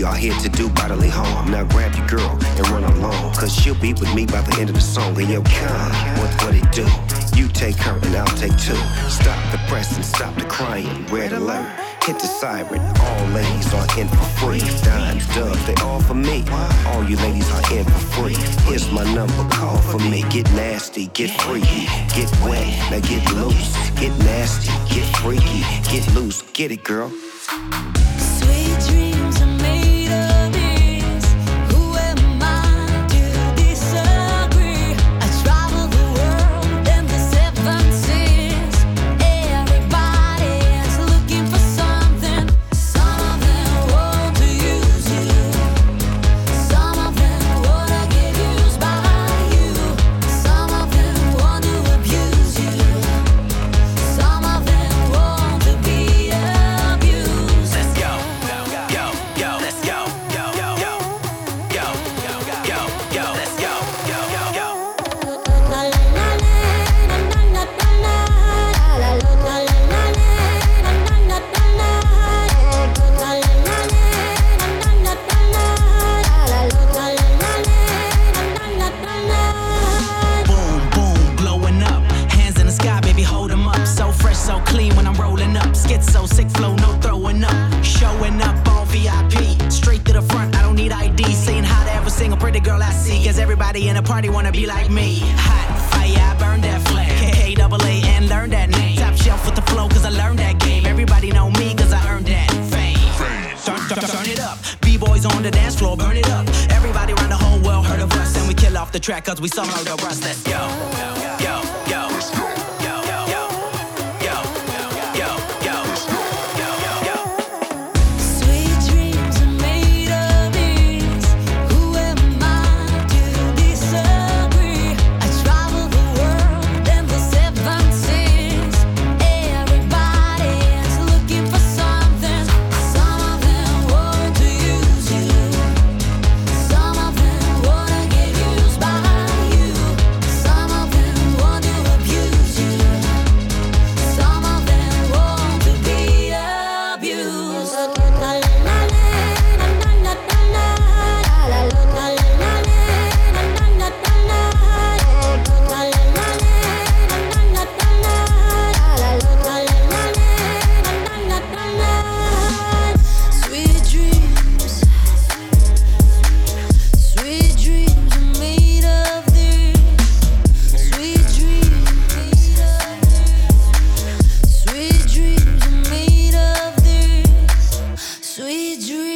We are here to do bodily harm. Now grab your girl and run along, cause she'll be with me by the end of the song. And yo, come, what it do? You take her and I'll take two. Stop the pressing, stop the crying. Red alert, hit the siren. All ladies are in for free. Dimes, dubs, they all for me. All you ladies are in for free. Here's my number, call for me. Get nasty, get freaky, get wet, now get loose. Get nasty, get freaky, get loose. Get it, girl. Sweet dreams are made of this. Who am I to disagree? I travel the world and the seven seas. Everybody's looking for something. Some of them want to use you. Some of them wanna get used by you. Some of them want to abuse you. Some of them want to be abused. Let's go, let's go, let's go, Boom, boom, blowing up. Hands in the sky, baby, hold 'em up. So fresh, so clean when I'm rolling up. Schizo, sick flow, no throwing up. Showing up on VIP, straight to the front, I don't need ID. Saying hi to every single pretty girl I see, cause everybody in the party wanna be like me. Hot fire, I burn that flame. K-A-A and learn that name. Top shelf with the flow, cause I learned that game. Everybody know me, cause I earned that fame. Turn it up. B-boys on the dance floor, burn it up. Everybody around the whole world heard of us, and we kill off the track cause we some murder us. Let's go, go, go. Sweet dreams are made of this. Who am I to disagree? I travel the world and the seven seas. Everybody's looking for something. Some of them want to use you. Some of them wanna get used by you. Some of them want to abuse you. Some of them want to be abused. Sweet dreams, sweet dreams are made of this. Sweet dreams, sweet dreams are made of this. Sweet dreams.